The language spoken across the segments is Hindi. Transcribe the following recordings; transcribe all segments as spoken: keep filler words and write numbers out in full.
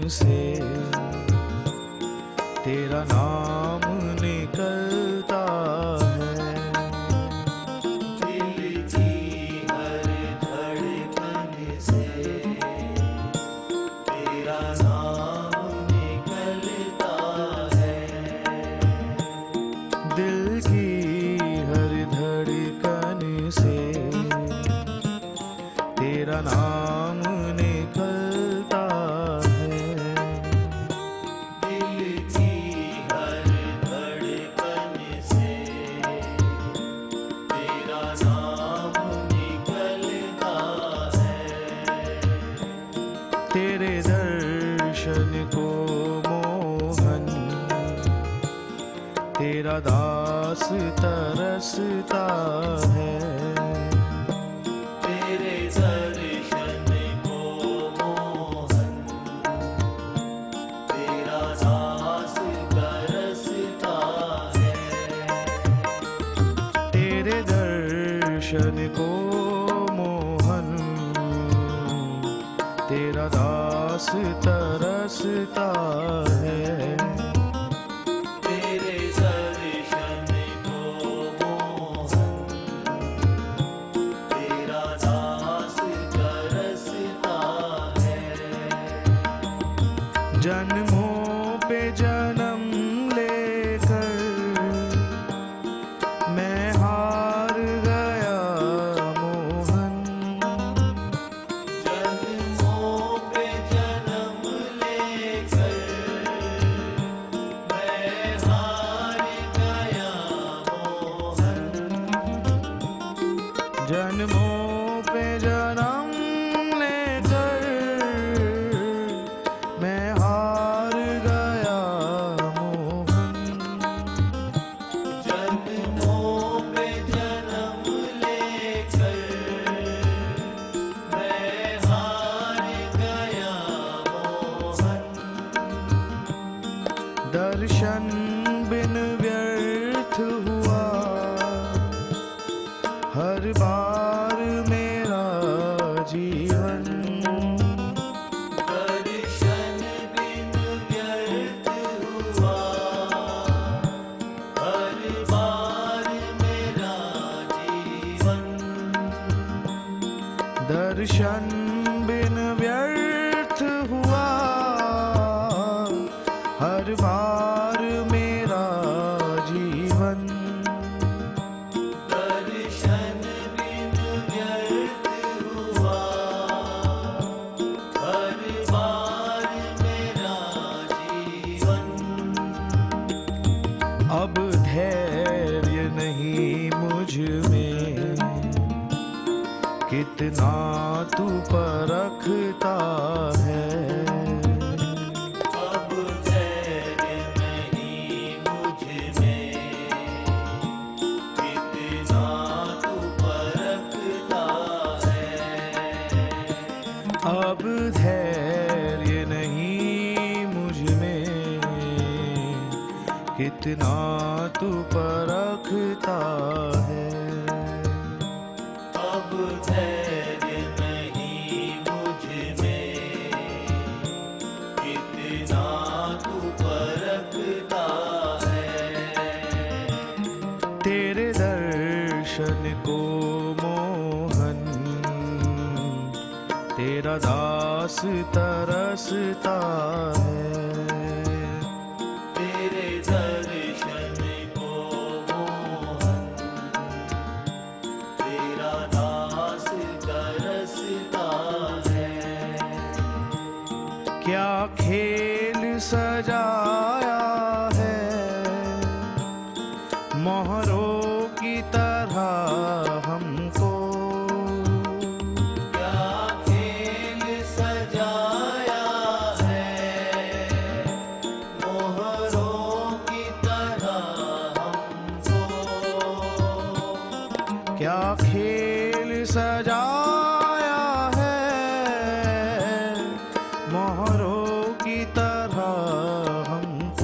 से तेरा नाम निकलता है। दिल की हर धड़कन से तेरा नाम निकलता है। दिल की हर धड़कन से तेरा नाम निकलता है। दिल की हर धड़कन से तेरा नाम निकलता है। तेरे दर्शन को मोहन तेरा दास तरसता है। तेरे दर्शन को मोहन तेरा दास तरसता है। तेरे दर्शन को मोहन तेरा दास तरसता है। तेरे दर्शन को मोहन तेरा दास तरसता है। जन्मों पे जन्म लेकर मैं हार गया मोहन। जन्मों पे जन्म लेकर मैं हार गया मोहन। जन्मों पे जन्म लेकर मैं हार गया मोहन। जन्मों पे जन्म लेकर मैं हार गया मोहन। दर्शन बिन व्यर्थ हुआ हर बार मेरा जीवन। दर्शन बिन व्यर्थ हुआ हर बार मेरा जीवन। दर्शन बिन व्यर्थ हुआ हर बार मेरा जीवन। दर्शन बिन व्यर्थ हुआ हर बार मेरा जीवन। अब धैर्य नहीं मुझ में कितना तू परखता है। अब धैर्य नहीं मुझ में कितना तू परखता है। अब धैर्य नहीं मुझ में कितना तू परखता है। अब धैर्य नहीं मुझ में कितना तू परखता है। तेरे दर्शन को मोहन तेरा दास तरसता है। तेरे दर्शन को मोहन तेरा दास तरसता है। क्या खेल सजाया है मोहरों की तरह हमको। क्या खेल सजाया है मोहरों की तरह हमको। क्या खेल सजाया है मोहरों की तरह हमको।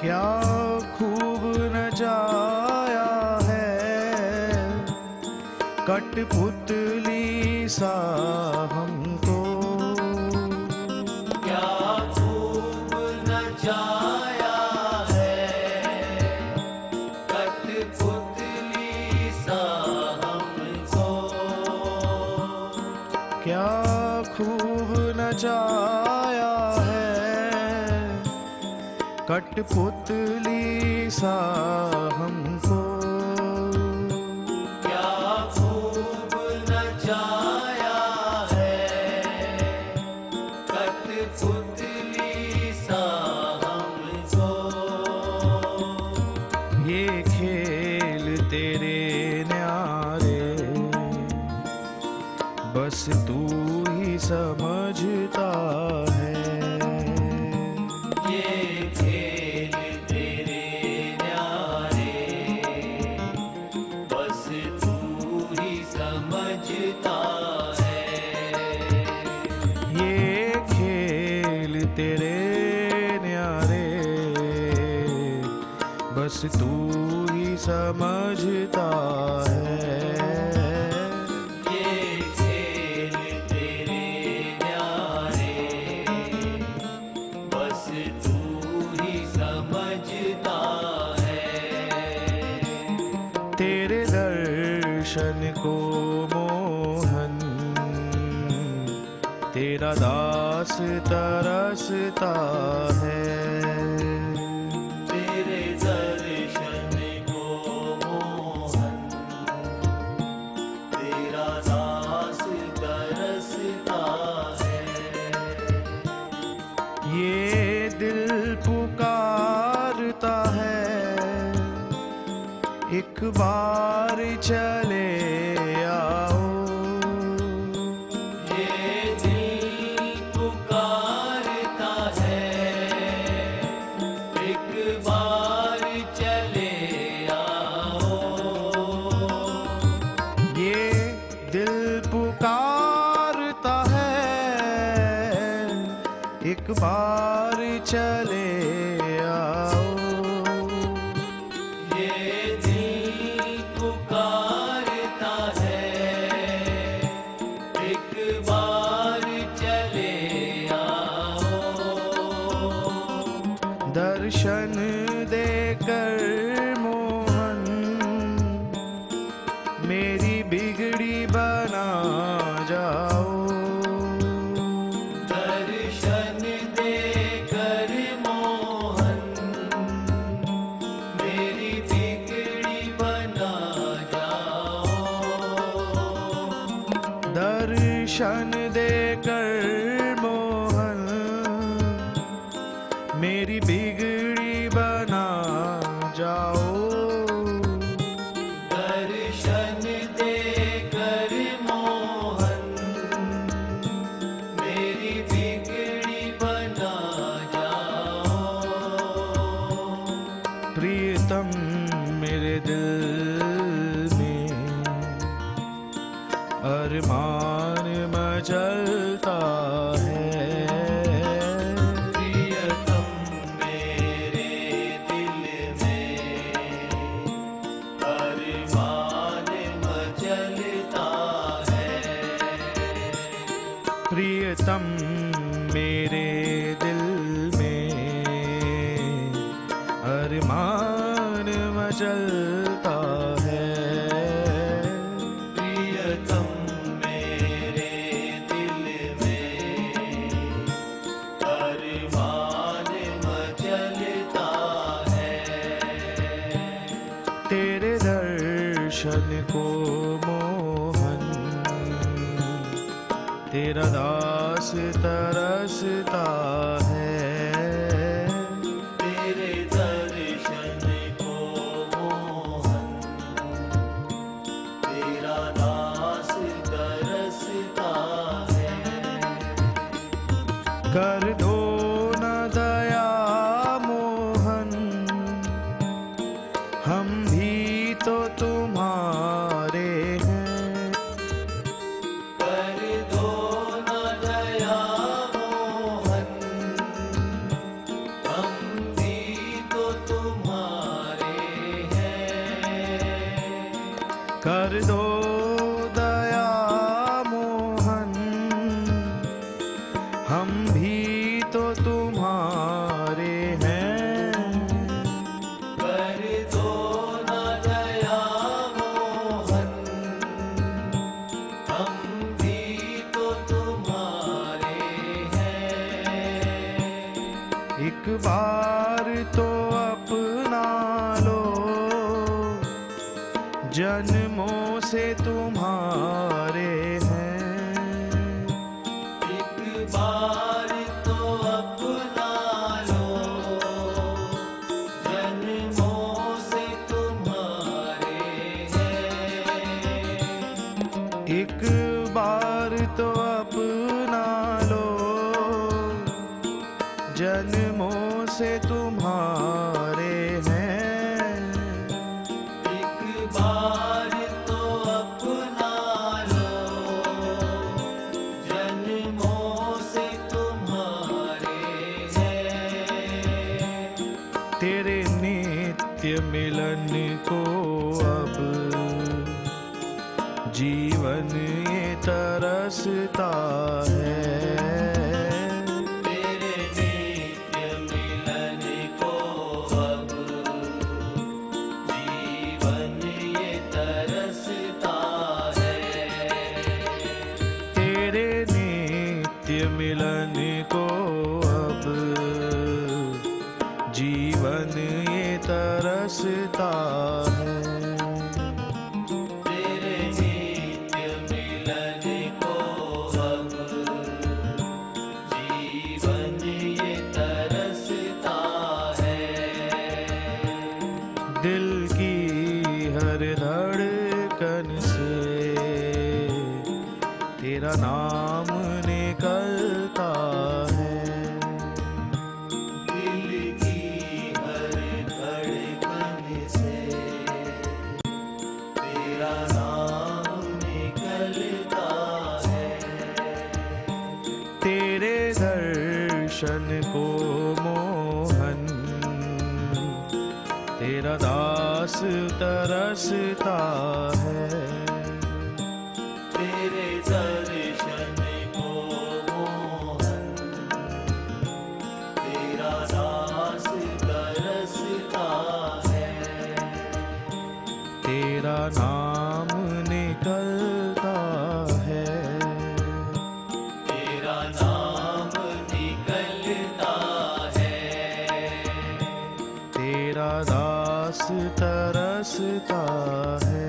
क्या खूब नचाया है कठपुतली सा हमको। क्या खूब नचाया है कठपुतली सा हमको। क्या खूब नचाया है कठपुतली सा हमको। क्या खूब नचाया है कठपुतली सा हमको। ये खेल तेरे न्यारे बस तू ही समझता है। ये खेल तेरे न्यारे बस तू ही समझता है। ये खेल तेरे न्यारे बस तू ही समझता है। ये खेल तेरे न्यारे बस तू ही समझता है। तेरे दर्शन को मोहन तेरा दास तरसता है। तेरे दर्शन को मोहन तेरा दास तरसता है। ये दिल पुकारता है एक बार चले आओ। ये दिल पुकारता है एक बार चले आओ। ये दिल पुकारता है एक बार चले आओ। ये दिल पुकारता है एक बार चले आओ। दर्शन देकर मोहन मेरी बिगड़ी बना जाओ। दर्शन देकर मोहन मेरी बिगड़ी बना जाओ। दर्शन देकर मोहन मेरी बिगड़ी बना जाओ। दर्शन देकर मोहन मेरी बिगड़ी बना जाओ। प्रियतम मेरे दिल में अरमान मचलता है। प्रियतम मेरे दिल में अरमान मचलता है। प्रियतम मेरे दिल में अरमान मचलता है। प्रियतम मेरे दिल में अरमान मचलता है। तेरे दर्शन को मोहन तेरा दास तरसता है। तेरे दर्शन को मोहन तेरा दास तरसता है। कर दो न दया मोहन हम भी तो तुम्हारे हैं। कर दो न दया मोहन कर दो दया मोहन, हम भी तो तुम्हारे हैं। कर दो न दया मोहन, हम भी तो तुम्हारे हैं। एक बार तो अपना लो, जन्मों से तुम्हारे हैं। एक बार तो अपना लो, जन्मों से तुम्हारे हैं। एक बार तो अपना लो, जन्मों से तुम्हारे हैं। एक बार तो अपना लो, जन्मों से तुम्हारे हैं। तेरे नित्य मिलन को अब जीवन ये तरसता है। तेरे नित्य मिलन को अब जीवन ये तरसता है। तेरे नित्य मिलन को अब जीवन ये तरसता है। तेरे नित्य मिलन को अब जीवन ये तरसता है। दिल की हर धड़कन से तेरा नाम निकलता है। दिल की हर धड़कन से तेरा नाम निकलता है। तेरे दर्शन को मोहन तेरा दास तरसता है। तेरे दर्शन को मोहन तेरा दास तरसता है। तेरा नाम निकलता है। तेरा नाम निकलता है। तेरा दास तरसता है।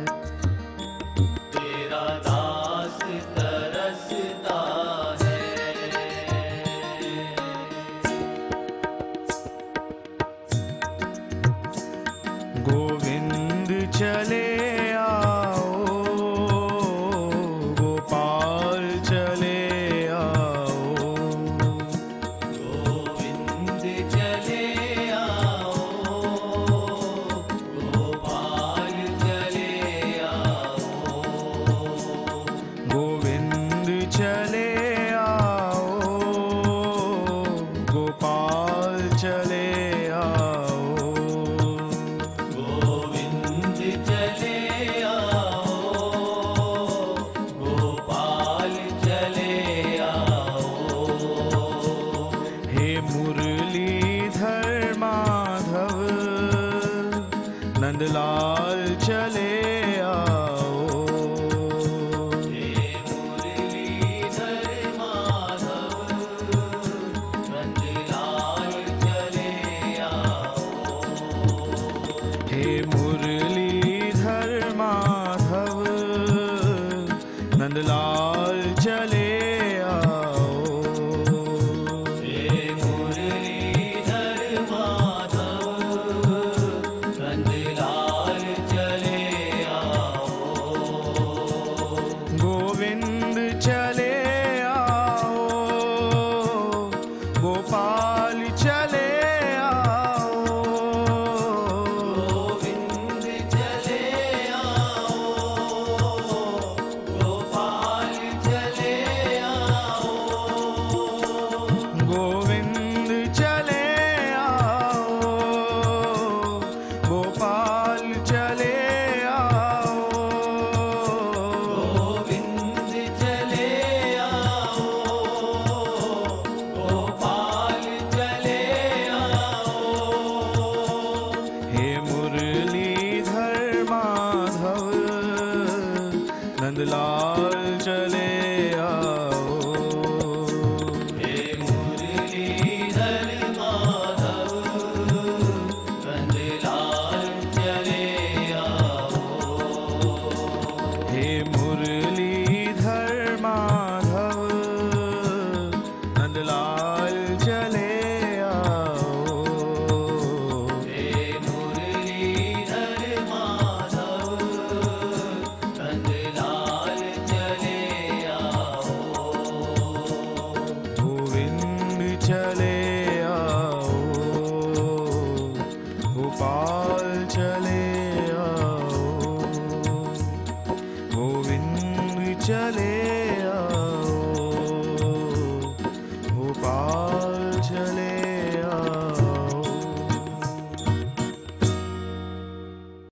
तेरा दास तरसता है। गोविंद चले आओ, गोपाल चले आओ। गोविंद चले आओ, गोपाल चले आओ। गोविंद चले आओ, गोपाल चले आओ। गोविंद चले आओ, गोपाल चले आओ। हे मुरलीधर माधव नंदलाल